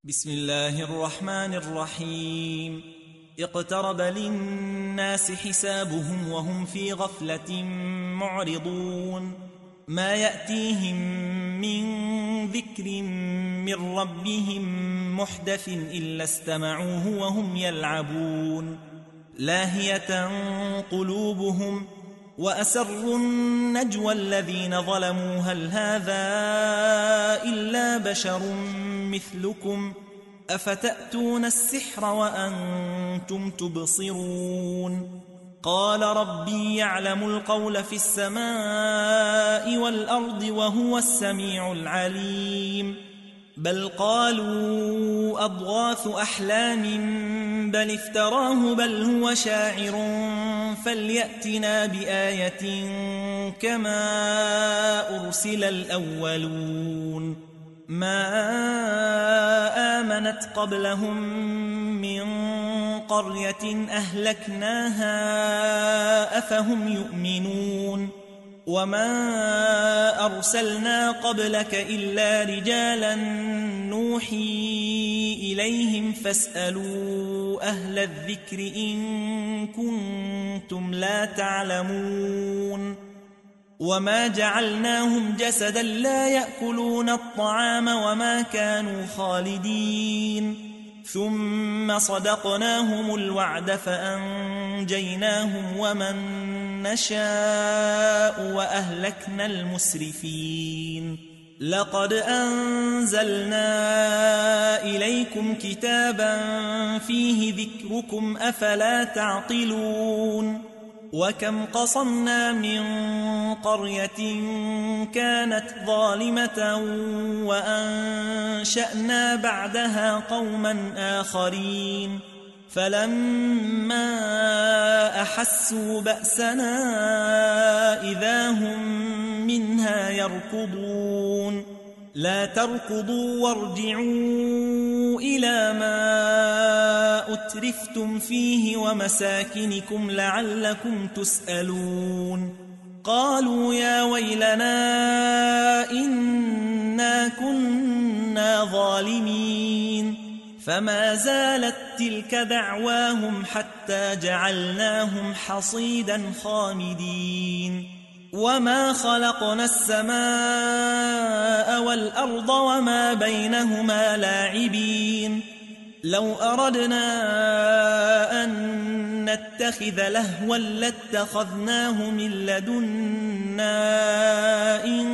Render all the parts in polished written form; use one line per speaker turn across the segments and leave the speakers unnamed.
بسم الله الرحمن الرحيم. اقترب للناس حسابهم وهم في غفلة معرضون. ما يأتيهم من ذكر من ربهم محدث إلا استمعوه وهم يلعبون. لاهية قلوبهم وأسروا النجوى الذين ظلموا هل هذا إلا بشر مثلكم أفتأتون السحر وأنتم تبصرون. قال ربي يعلم القول في السماء والأرض وهو السميع العليم. بل قالوا أضغاث أحلام بل افتراه بل هو شاعر فليأتنا بآية كما أرسل الأولون. ما آمنت قبلهم من قرية أهلكناها أفهم يؤمنون. وما أرسلنا قبلك إلا رجالا نوحي إليهم فاسألوا أهل الذكر إن كنتم لا تعلمون. وما جعلناهم جسدا لا يأكلون الطعام وما كانوا خالدين. ثم صدقناهم الوعد فأنجيناهم ومن نشاء وأهلكنا المسرفين. لقد أنزلنا إليكم كتابا فيه ذكركم أفلا تعقلون. وكم قصمنا من قرية كانت ظالمة وأنشأنا بعدها قوما آخرين فلما أحسوا بأسنا إذا هم منها يركضون. لا تركضوا وارجعوا إلى ما أترفتم فيه ومساكنكم لعلكم تسألون. قالوا يا ويلنا إنا كنا ظالمين. فما زالت تلك دعواهم حتى جعلناهم حصيدا خامدين. وما خلقنا السماء والأرض وما بينهما لاعبين. لو أردنا أن نتخذ لهوا لاتخذناه من لدنا إن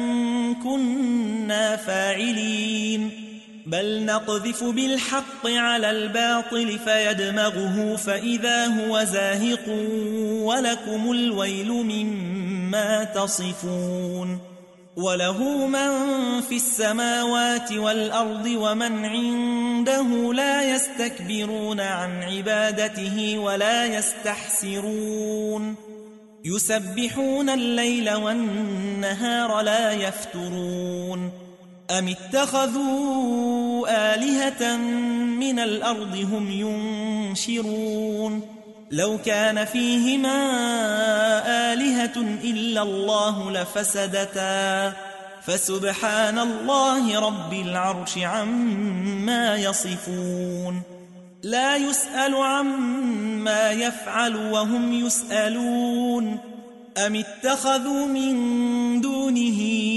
كنا فاعلين. بل نقذف بالحق على الباطل فيدمغه فإذا هو زاهق ولكم الويل مما تصفون. وله من في السماوات والأرض ومن عنده لا يستكبرون عن عبادته ولا يستحسرون. يسبحون الليل والنهار لا يفترون. أم اتخذوا آلهة من الأرض هم ينشرون. لو كان فيهما آلهة إلا الله لفسدتا فسبحان الله رب العرش عما يصفون. لا يسأل عما يفعل وهم يسألون. أم اتخذوا من دونه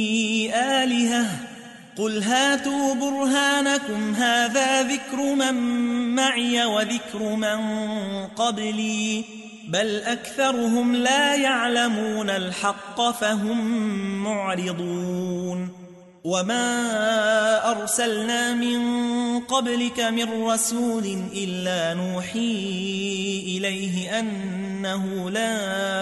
آلهة قل هاتوا برهانكم هذا ذكر من معي وذكر من قبلي بل أكثرهم لا يعلمون الحق فهم معرضون. وما أرسلنا من قبلك من رسول إلا نوحي إليه أنه لا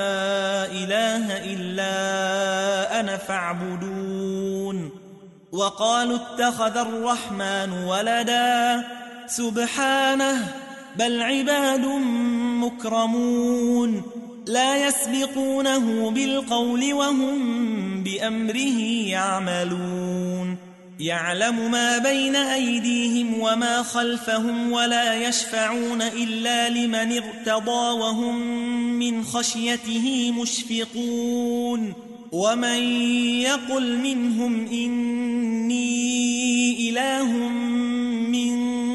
إله إلا أنا فاعبدون. وقالوا اتخذ الرحمن ولدا سبحانه بل عباد مكرمون لا يسبقونه بالقول وهم بأمره يعملون. يعلم ما بين أيديهم وما خلفهم ولا يشفعون إلا لمن ارتضى وهم من خشيته مشفقون. ومن يقل منهم إني إله من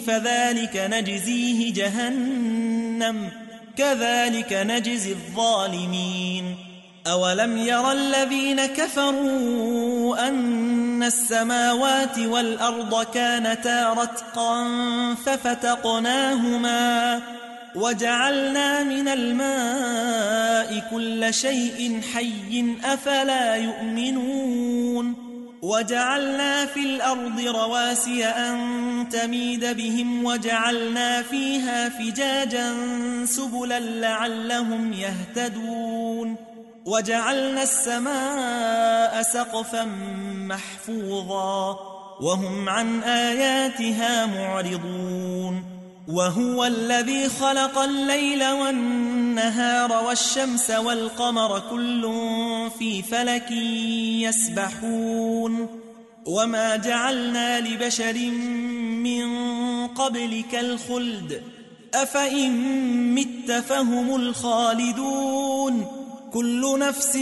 فذلك نجزيه جهنم كذلك نجزي الظالمين أولم ير الذين كفروا أن السماوات والأرض كانتا رتقا ففتقناهما وجعلنا من الماء كل شيء حي أفلا يؤمنون وجعلنا في الأرض رواسي أن تميد بهم وجعلنا فيها فجاجا سبلا لعلهم يهتدون وجعلنا السماء سقفا محفوظا وهم عن آياتها معرضون وهو الذي خلق الليل والنهار والشمس والقمر كل في فلك يسبحون وما جعلنا لبشر من قبلك الخلد أفإن مت فهم الخالدون كل نفس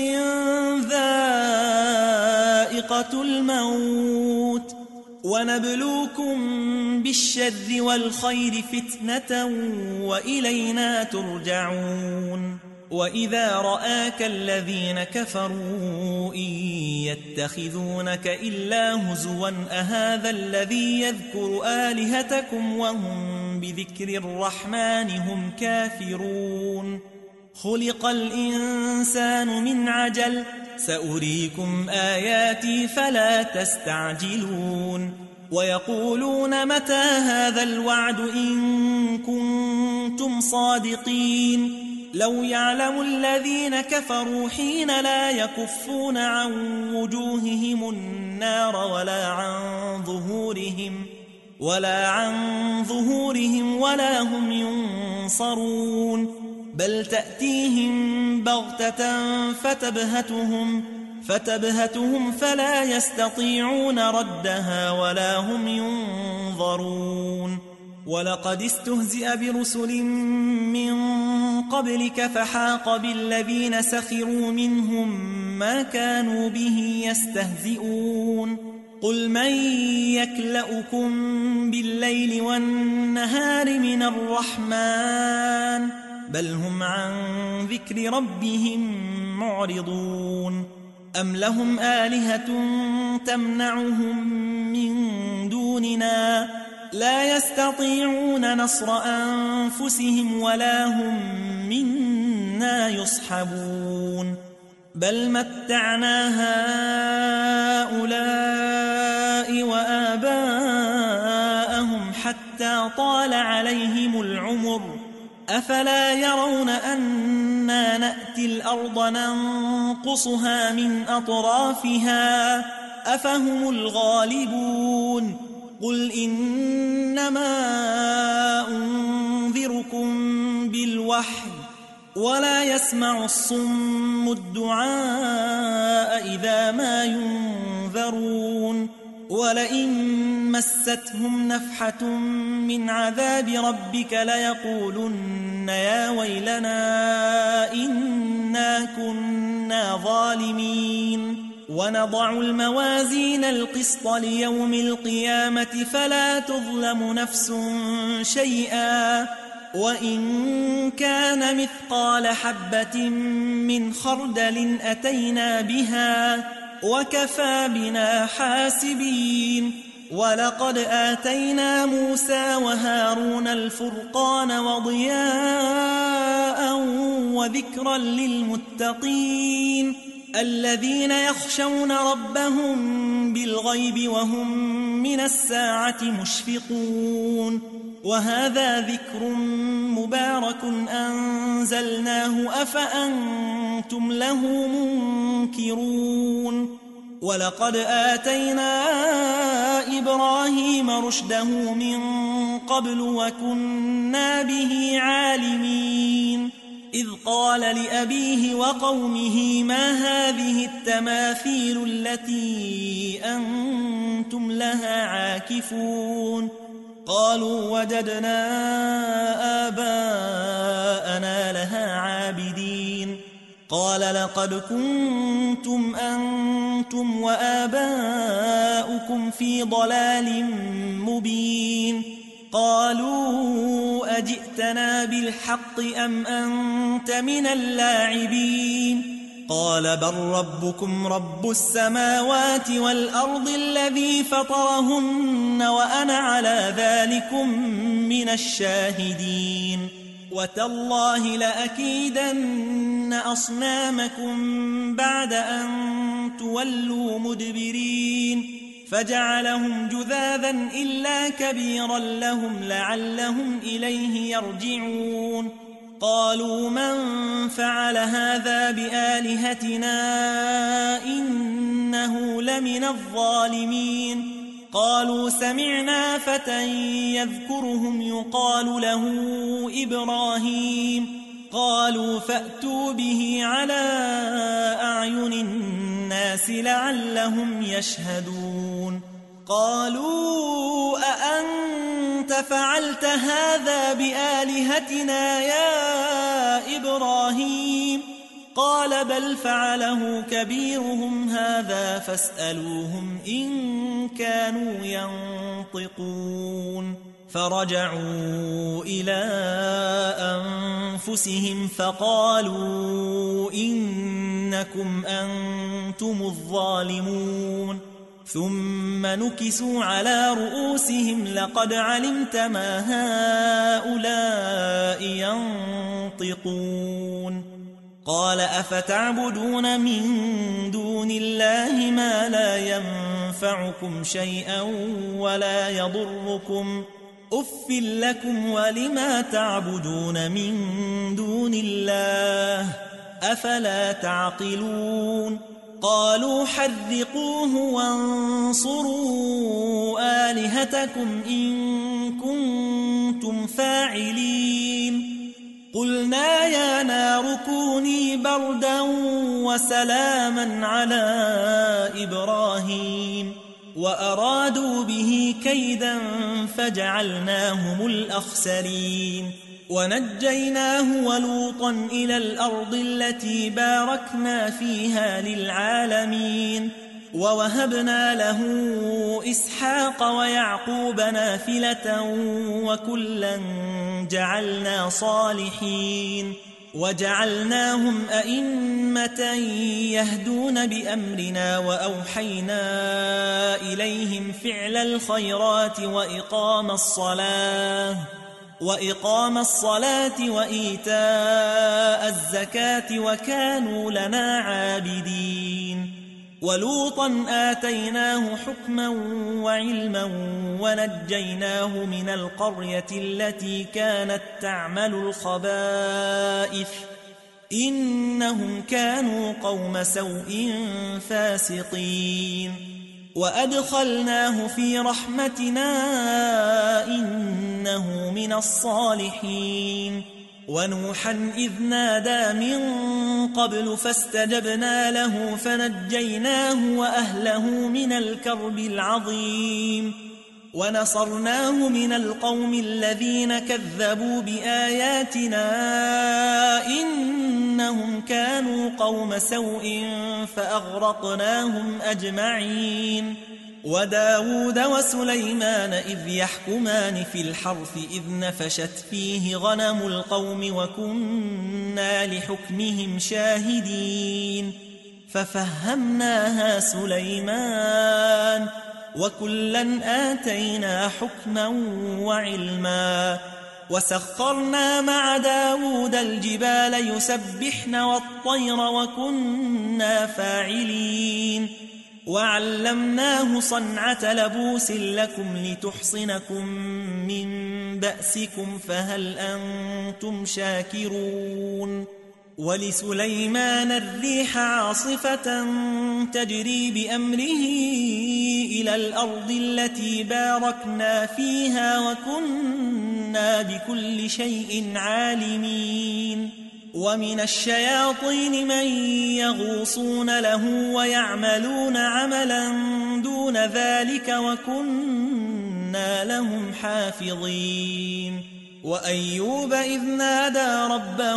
ذائقة الموت ونبلوكم بالشر والخير فتنة وإلينا ترجعون وإذا رآك الذين كفروا إن يتخذونك إلا هزوا أهذا الذي يذكر آلهتكم وهم بذكر الرحمن هم كافرون خلق الإنسان من عجل سأريكم آياتي فلا تستعجلون ويقولون متى هذا الوعد إن كنتم صادقين لو يعلم الذين كفروا حين لا يكفون عن وجوههم النار ولا عن ظهورهم ولا هم ينصرون بل تأتيهم بغتة فتبهتهم فلا يستطيعون ردها ولا هم ينظرون ولقد استهزئ برسل من قبلك فحاق بالذين سخروا منهم ما كانوا به يستهزئون قل من يكلؤكم بالليل والنهار من الرحمن بل هم عن ذكر ربهم معرضون أم لهم آلهة تمنعهم من دوننا لا يستطيعون نصر أنفسهم ولا هم منا يصحبون بل متعنا هؤلاء وآباءهم حتى طال عليهم العمر أفلا يرون أنا نأتي الأرض ننقصها من أطرافها أفهم الغالبون قل إنما أنذركم بالوحي ولا يسمع الصم الدعاء إذا ما ينذرون ولئن مستهم نفحة من عذاب ربك ليقولن يا ويلنا إنا كنا ظالمين ونضع الموازين القسط ليوم القيامة فلا تظلم نفس شيئا وإن كان مثقال حبة من خردل أتينا بها وكفى بنا حاسبين ولقد آتينا موسى وهارون الفرقان وضياء وذكرا للمتقين الذين يخشون ربهم بالغيب وهم من الساعة مشفقون وهذا ذكر مبارك أنزلناه أفأنتم له منكرون ولقد آتينا إبراهيم رشده من قبل وكنا به عالمين إذ قال لأبيه وقومه ما هذه التماثيل التي أنتم لها عاكفون قالوا وجدنا آباءنا لها عابدين قال لقد كنتم أنتم وآباؤكم في ضلال مبين قالوا أجئتنا بالحق أم أنت من اللاعبين قال بل ربكم رب السماوات والأرض الذي فطرهن وأنا على ذلكم من الشاهدين وتالله لأكيدن أصنامكم بعد أن تولوا مدبرين فجعلهم جذاذا إلا كبيرا لهم لعلهم إليه يرجعون قالوا من فعل هذا بآلهتنا إنه لمن الظالمين قالوا سمعنا فتى يذكرهم يقال له إبراهيم قالوا فأتوا به على أعين الناس لعلهم يشهدون قالوا أأنت فعلت هذا بآلهتنا يا إبراهيم قال بل فعله كبيرهم هذا فاسألوهم إن كانوا ينطقون فرجعوا إلى أنفسهم فقالوا إنكم أنتم الظالمون ثم نكسوا على رؤوسهم لقد علمت ما هؤلاء ينطقون قال أفتعبدون من دون الله ما لا ينفعكم شيئا ولا يضركم أف لكم ولما تعبدون من دون الله أفلا تعقلون قالوا حرقوه وانصروا آلهتكم إن كنتم فاعلين قلنا يا نار كوني بردا وسلاما على إبراهيم وأرادوا به كيدا فجعلناهم الأخسرين ونجيناه ولوطا إلى الأرض التي باركنا فيها للعالمين ووهبنا له إسحاق ويعقوب نافلة وكلا جعلنا صالحين وجعلناهم أئمة يهدون بأمرنا وأوحينا إليهم فعل الخيرات وإقام الصلاة وإيتاء الزكاة وكانوا لنا عابدين ولوطا آتيناه حكما وعلما ونجيناه من القرية التي كانت تعمل الخبائث إنهم كانوا قوم سوء فاسقين وأدخلناه في رحمتنا إنه من الصالحين ونوحا إذ نادى من قبل فاستجبنا له فنجيناه وأهله من الكرب العظيم ونصرناه من القوم الذين كذبوا بآياتنا إنهم كانوا قوم سوء فأغرقناهم أجمعين وداود وسليمان إذ يحكمان في الحرث إذ نفشت فيه غنم القوم وكنا لحكمهم شاهدين ففهمناها سليمان وكلا آتينا حكما وعلما وسخرنا مع داود الجبال يسبحن والطير وكنا فاعلين وعلمناه صنعة لبوس لكم لتحصنكم من بأسكم فهل أنتم شاكرون ولسليمان الريح عاصفة تجري بأمره إلى الأرض التي باركنا فيها وكنا بكل شيء عالمين ومن الشياطين من يغوصون له ويعملون عملا دون ذلك وكنا لهم حافظين وأيوب إذ نادى ربه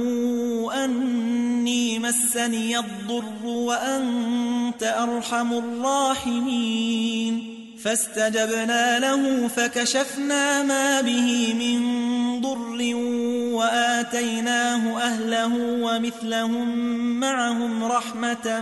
أني مسني الضر وأنت أرحم الراحمين فاستجبنا له فكشفنا ما به من ضر وآتيناه أهله ومثلهم معهم رحمة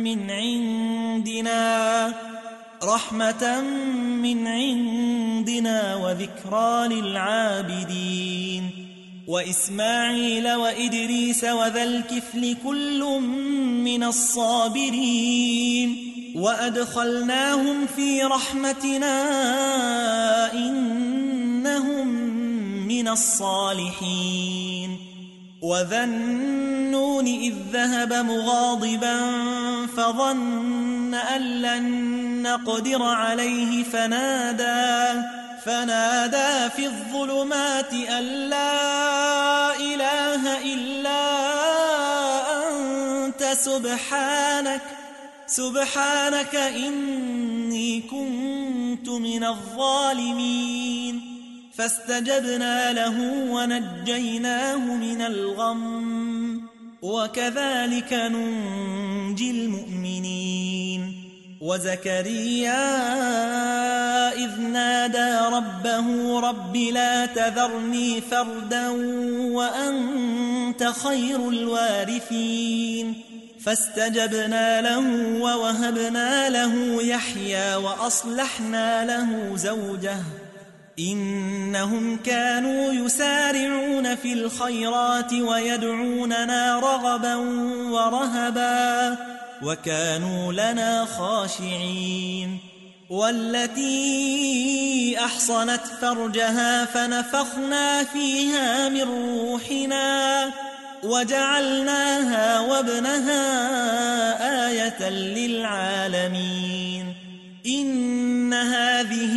من عندنا وذكرى للعابدين وإسماعيل وإدريس وذا الكفل كل من الصابرين وأدخلناهم في رحمتنا إنهم من الصالحين وذا النون إذ ذهب مغاضبا فظن أن لن نقدر عليه فنادى في الظلمات أن لا إله إلا أنت سبحانك إني كنت من الظالمين فاستجبنا له ونجيناه من الغم وكذلك ننجي المؤمنين وزكريا إذ نادى ربه رب لا تذرني فردا وأنت خير الوارثين فاستجبنا له ووهبنا له يحيى وأصلحنا له زوجه إنهم كانوا يسارعون في الخيرات ويدعوننا رغبا ورهبا وكانوا لنا خاشعين والتي أحصنت فرجها فنفخنا فيها من روحنا وجعلناها وابنها آية للعالمين إن هذه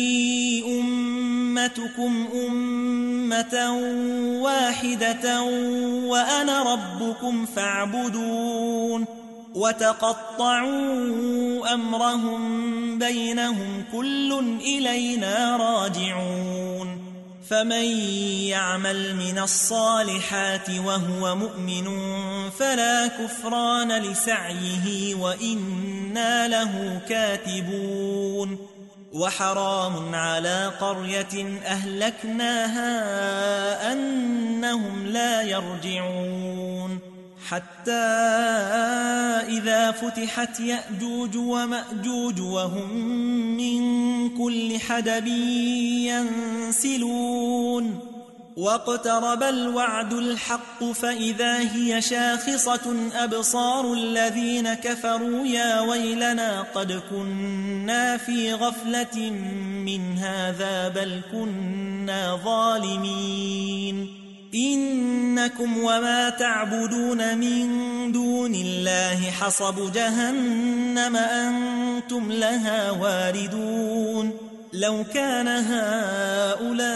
أمتكم أمة واحدة وأنا ربكم فاعبدون وتقطعوا أمرهم بينهم كل إلينا راجعون فمن يعمل من الصالحات وهو مؤمن فلا كفران لسعيه وإنا له كاتبون وحرام على قرية أهلكناها أنهم لا يرجعون حتى إذا فتحت يأجوج ومأجوج وهم من كل حدب ينسلون واقترب الوعد الحق فإذا هي شاخصة أبصار الذين كفروا يا ويلنا قد كنا في غفلة من هذا بل كنا ظالمين إنكم وما تعبدون من دون الله حصب جهنم أنتم لها واردون لو كان هؤلاء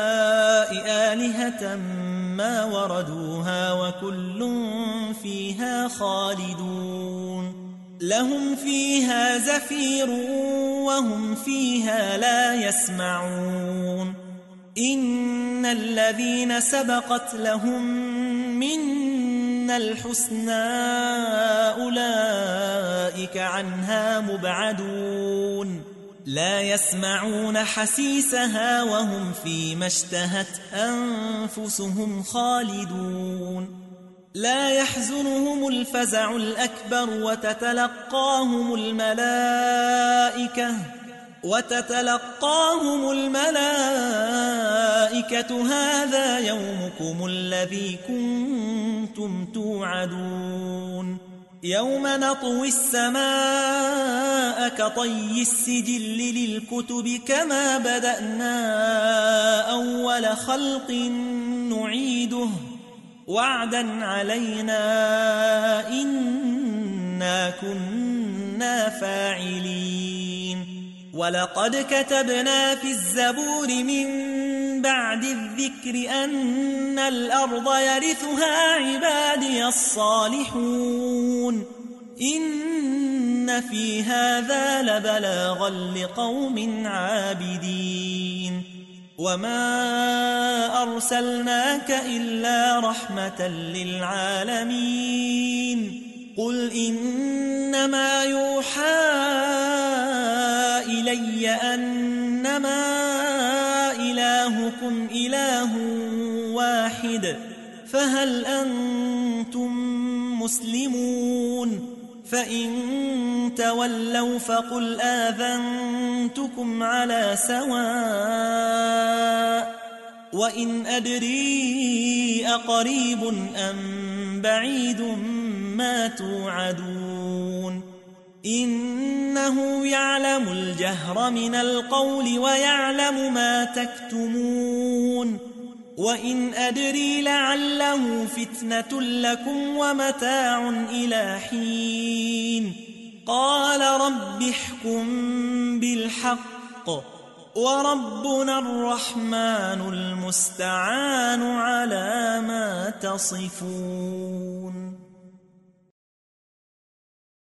آلهة ما وردوها وكل فيها خالدون لهم فيها زفير وهم فيها لا يسمعون إن الذين سبقت لهم منا الحسنى أولئك عنها مبعدون لا يسمعون حسيسها وهم فيما اشتهت أنفسهم خالدون لا يحزنهم الفزع الأكبر وتتلقاهم الملائكة هذا يومكم الذي كنتم توعدون يوم نطوي السماء كطي السجل للكتب كما بدأنا أول خلق نعيده وعدا علينا إنا كنا فاعلين ولقد كتبنا في الزبور من بعد الذكر أن الأرض يرثها عبادي الصالحون إن في هذا لبلاغا لقوم عابدين وما أرسلناك إلا رحمة للعالمين قل إنما يوحى إلي إلي أنما إلهكم إله واحد فهل أنتم مسلمون فإن تولوا فقل آذنتكم على سواء وإن أدري أقريب أم بعيد ما توعدون إنه يعلم الجهر من القول ويعلم ما تكتمون وإن أدري لعله فتنة لكم ومتاع إلى حين قال رب احكم بالحق وربنا الرحمن المستعان على ما تصفون.